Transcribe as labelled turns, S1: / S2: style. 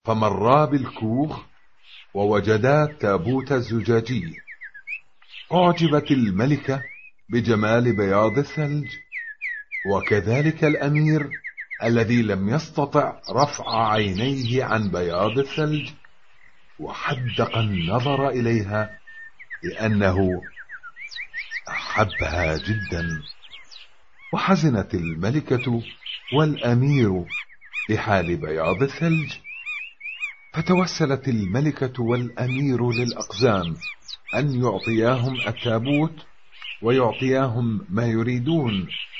S1: فمرا بالكوخ ووجدا التابوت الزجاجي. أعجبت الملكة بجمال بياض الثلج، وكذلك الأمير الذي لم يستطع رفع عينيه عن بياض الثلج، وحدق النظر إليها لأنه أحبها جدا. وحزنت الملكة والأمير لحال بياض الثلج، فتوسلت الملكة والأمير للأقزام أن يعطياهم التابوت ويعطياهم ما يريدون